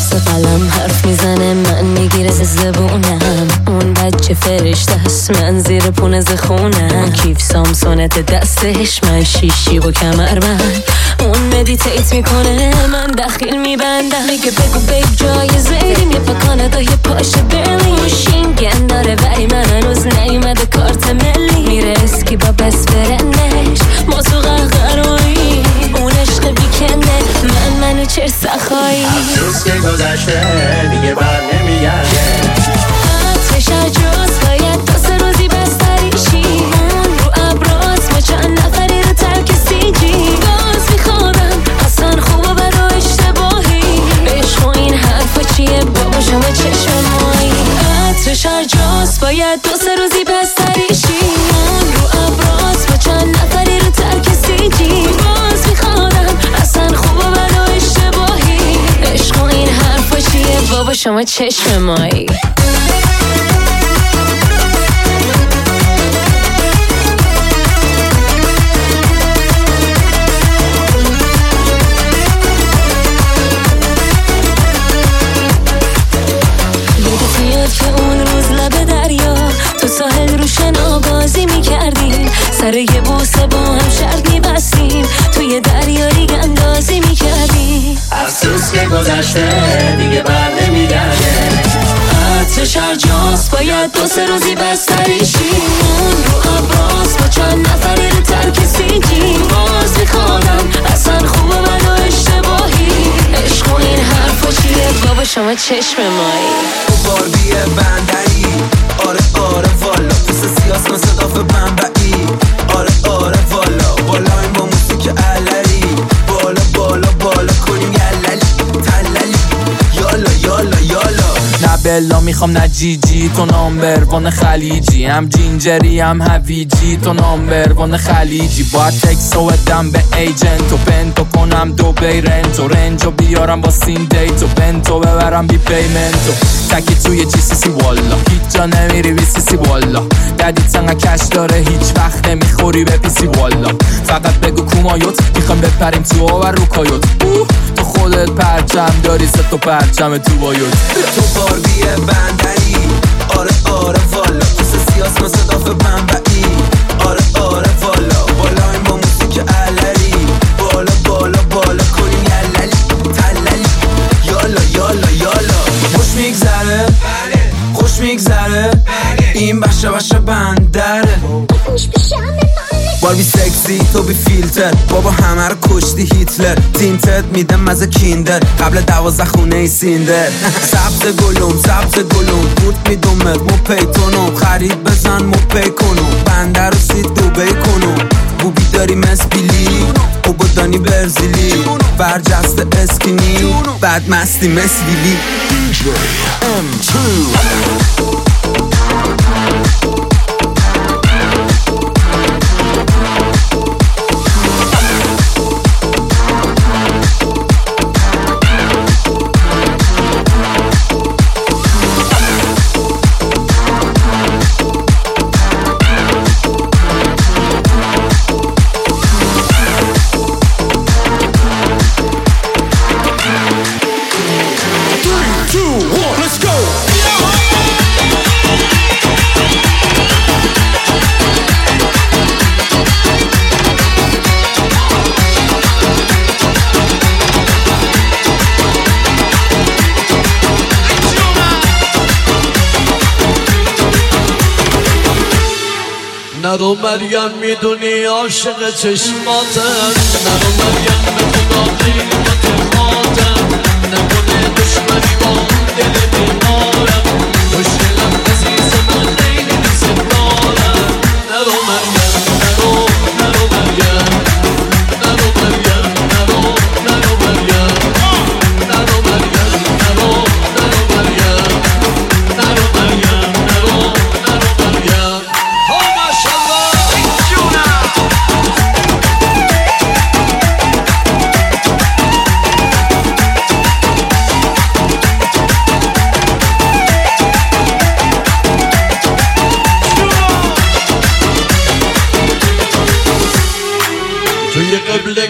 دست قلم حرف میزنه من میگیره زبونم. اون بچه فرشته است من زیر پونه خونم. کیف سامسونت دستش من شیشی و کمربند. اون مدیتیت میکنه من دخیل میبندم. میگه بگو بیب جای زیریم یه پا کانادا یه پاش برلین. موشینگن داره ولی من هنوز نیومده کارت ملی. میره اسکی با بس فرندش ما تو قهقرایی. اون عشق ویکنده منو چر سخایی. افسوس که گذشته دیگه بر نمیگرده. آتش عجاز باید تا 3 روزی بستریشی. اون رو ابراز ما چند نفری رو ترک سیجی. باز میخوادم اصلا خوب و بد و اشتباهی. عشق و این حرفا چیه بابا شما چشم مایی. آتش عجاز باید 2-3 روزی بستریشی. اون رو ابراز ما چند نفری رو ترک سیجی. باز میخوادم اصلا خوب و بد و اشتباهی. عشق و این حرفا چیه بابا شما چشم مایی. که اون روز لب دریا تو ساحل رو شنا بازی میکردیم. سر یه بوسه با هم شرط میبستیم. توی دریا ریگ اندازی میکردیم. افسوس که گذشته دیگه بر نمیگرده. آتش هرجاست باید 2-3 روزی بستریشی. اون رو ابراز با چند نفری رو ترک سیجی. باز میخوادم اصلا خوب و بد و اشتباهی. عشق و این حرفا چیه بابا شما چشم مایی. باردی بندری آره آره والا. پوست سیاس مثل داف بمبئی. آره آره والا بالایم با موسیقی علری. بالا بالا بالا کنیم یللی تللی. یالا یالا یالا. نه بلا میخوام نه جیجی تو نامبروان خلیجی. هم جینجری هم هویجی تو نامبروان خلیجی. باید تکسو بدم به ایجنت و بنتو کنم دوبی رنتو. رنجو بیارم با سین دیتو بنتو ببرم بی پیمنتو. تکی توی جی سی سی والا هیچ جا نمیری بی سی سی والا. ددیت انقا کش داره هیچ وقت نمیخوری به پی سی والا. فقط بگو کومایوت میخوام بپریم تو و رو کایوت. تو خودت پرچم داری ست و پرچم تو بایوت. تو باردی بندری آره آره والا. پوست سیاس مثل داف بمبئی. آره آره والا بالایم با موسیقی علری. بالا بالا بالا کنیم یللی تللی. یالا یالا یالا. خوش میگذره خوش میگذره. این بشه بشه بندره. باربی سکسی تو بی فیلتر. بابا همه رو کشتی هیتلر. تینتت میدم مزه کیندر قبل 12 خونه ای سیندر. سبز گلوم بود میدومت مو پیتونم. خرید بزن مو پی کنم. بنده رو سید دوبی کنم. بوبی داری مسبیلی او بودانی برزیلی. برجست اسکینی بعد مستی مسویلی. M2 نرو مریم میدونی عاشق چشماتم. نرو مریم بدون قیمت خاطم. نکنه دشمنی با دل بیمارم. مشکلم عزیز من خیلی دوست دارم. نرو مریم نرو مریم. نرو مریم نرو مریم. نرو مریم نرو مریم. نرو مریم نرو مریم.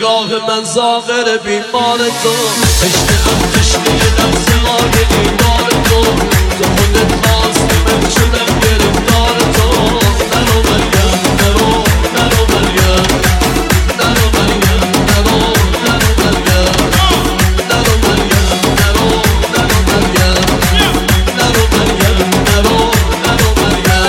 نگاه من زاغر بیمار تو، تشنه‌ام تشنه لحظه های دیدار تو، تو خودت خواستی من شدم گرفتار تو. نرو مریم نرو، نرو مریم، نرو مریم نرو، نرو مریم، نرو مریم نرو، نرو مریم، نرو مریم نرو، نرو مریم.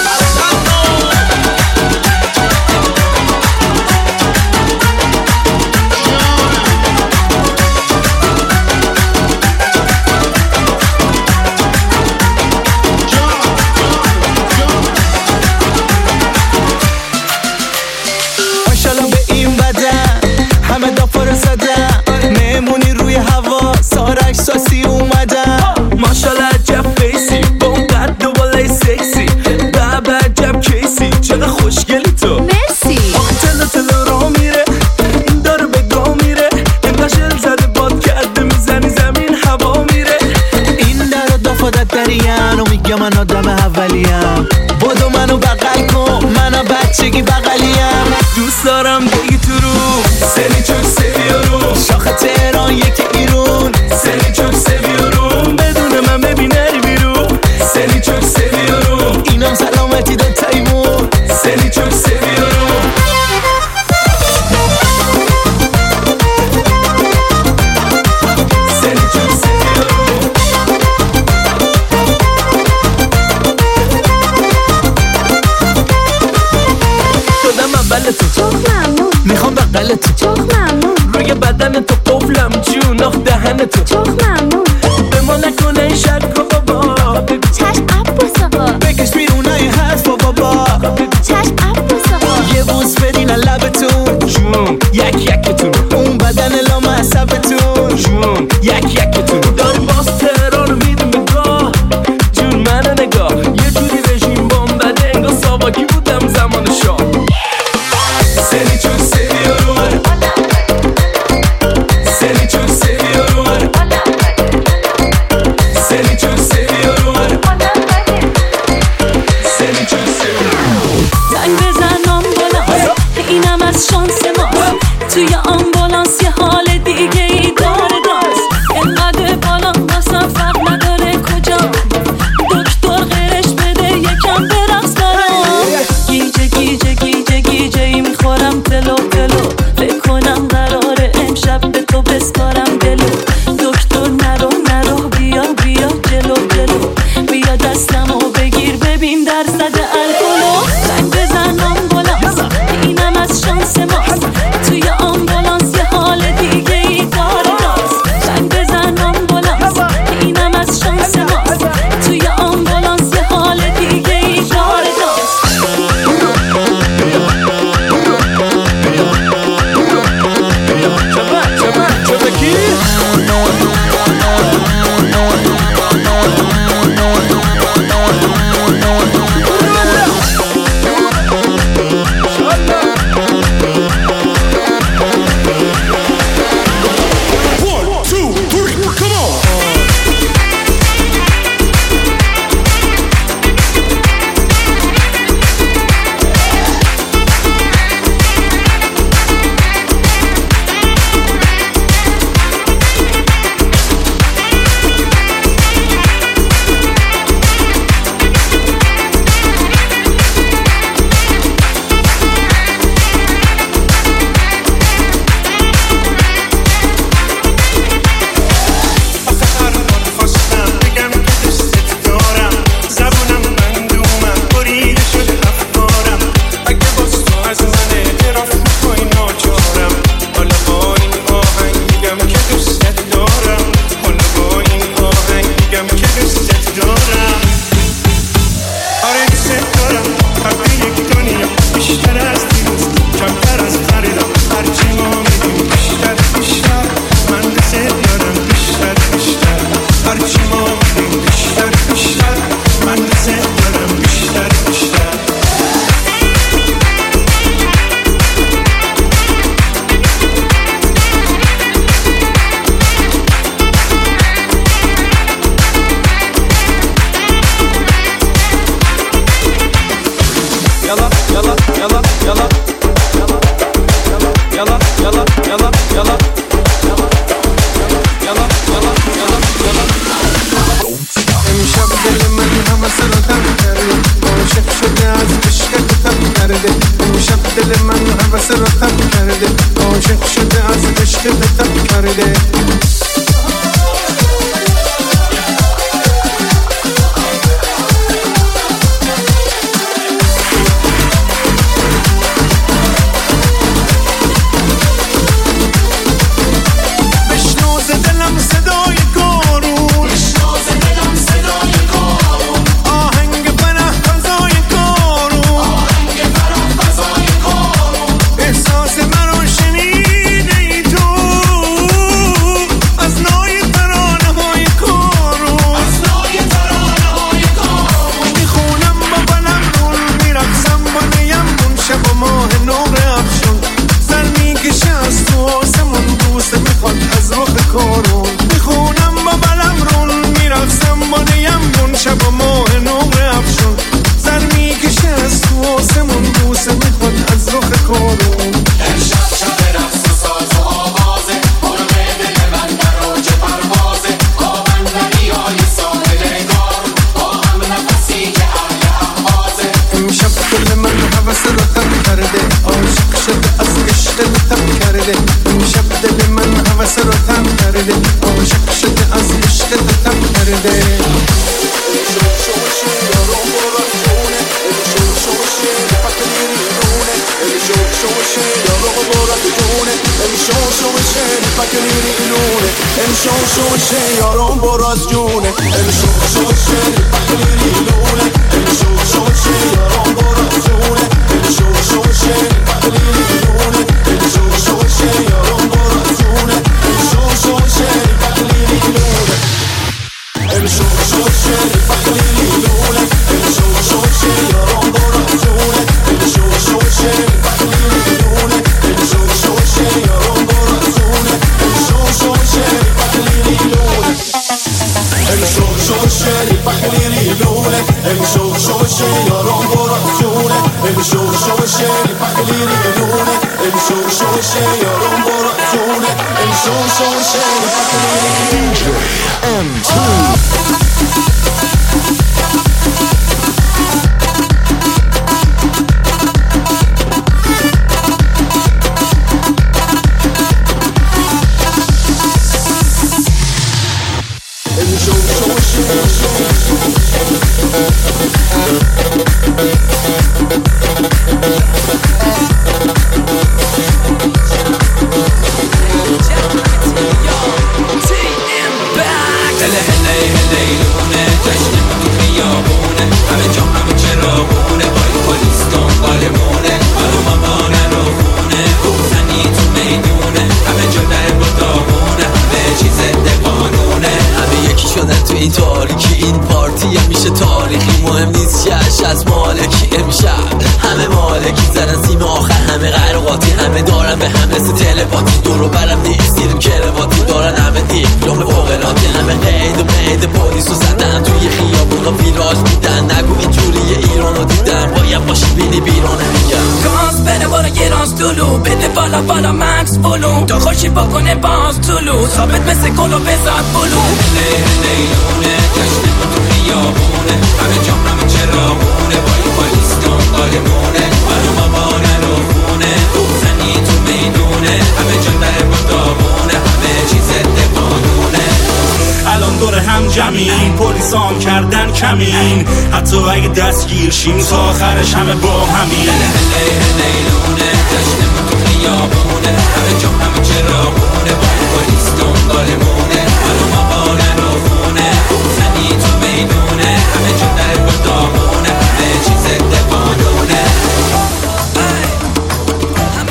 ماشالله به این بدن همه دافا رو زدن، مهمونی روی هوا سارک ساسی اومدن. ماشالله عجب فیسی با اون قد و بالای سکسی، بابا عجب کیسی چقدر خوشگلی تو. مرسی. تلو تلو را میره این داره به گاه میره، اینقدر شل زده باد کرده میزنی زمین هوا میره. این در دافادت دریم و میگه من آدم اولیم، بدو منو بغل کن منو بچگی بغلیم. دوست دارم بگی تو رو سری چوک سویارو، شاخ تهران یکی ایرون سری چوک سویارو، بدون من ببین نری بیرون سری چوک سویارو، اینم سلامتی دو تایمون سری چوک سویارو. سری چوک سویارو شدم اول تو، چخ ممنون، میخوام بغل تو، چخ ممنون، روی بدن تو قفلم جون آخ دهن تو. چخ ممنون. به ما نکنه این شک و بابا، بگو چشم عباس آقا، بکش بیرونای حرف و بابا، چشم عباس آقا. یه بوس بدین لبتون جون یک یکتون، اون بدن لام عصبتون جون یک یکتون. داری باز تهران رو میدیم به گاه جون منو نگاه، یه جوری رژیم بام بده انگار ساواکی بودم زمان شاه. سری چون سویارو، سری چون سویارو، سری چون سویارو، سری چون سویارو. زنگ بزن آمبولانس، اینم از شانس ماست، توی آمبولانس یه حال دیگه ای داره دانس. اینقدر بالا واسم فرق نداره کجا، دکتر غیرش بده یکم برقص برام. گیجه گیجه گیجه گیجه ای میخورم تلو تلو، فکر کنم قراره امشب به تو بسپارم دلو. دکتر نرو نرو بیا بیا جلو جلو، بیا دستمو بگیر ببین درصد الکلو. زنگ بزن آمبولانس، اینم از شانس ماست، دل من هوس رو تب کرده عاشق شده از عشق تب کرده ثابت مثل گلو بزاد بلو لیلونه جشن ما تو خیابونه همه جام همه چراغونه بایی پالیستان قالمونه منو مامانه رو خونه بوزنی تو میدونه همه جا در با داغونه همه چیز قانونه الان دور هم جمعیم پلیسام کردن کمین حتی اگه دستگیر شیم تا آخرش همه با همین لیلونه جشن ما تو خیابونه همه جام همه چراغونه بایی پالیستان قالمونه منو مامانه رو خونه بوزنی تو میدونه همه جا در با داغونه همه چیز قانونه همه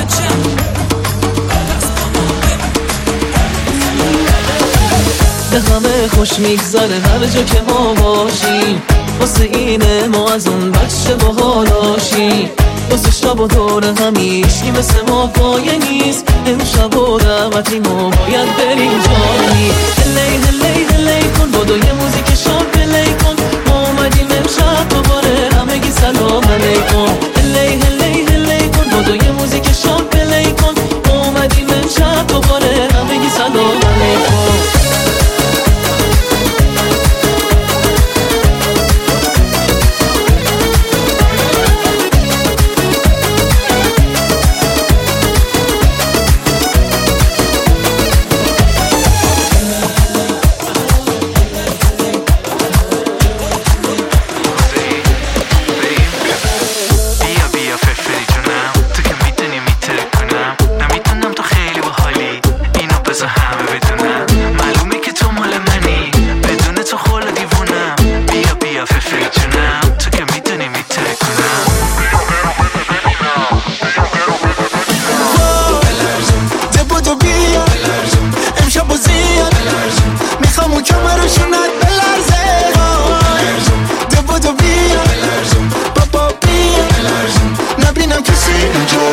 به همه خوش میگذره هر جا که ما باشیم واسه اینه ما از اون بچه باحالاشیم واسه شب و دور همیشی مثل ما پایه نیست امشب و دعوتی ما باید بریم جایی هلی هلی هلی کن بادو یه موزیک شاد پلی کن ما اومدیم امشب دوباره همگی سلام علیکم هلی هلی هلی کن بادو یه موزیک شاد پلی کن ما اومدیم امشب دوباره همگی سلام علیکم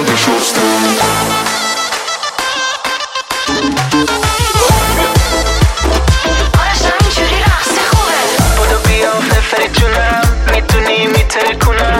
رو شستم. آرش همینجوری رقصی خوبه. بودو بیا بفری جونم، میتونی میتره کنم.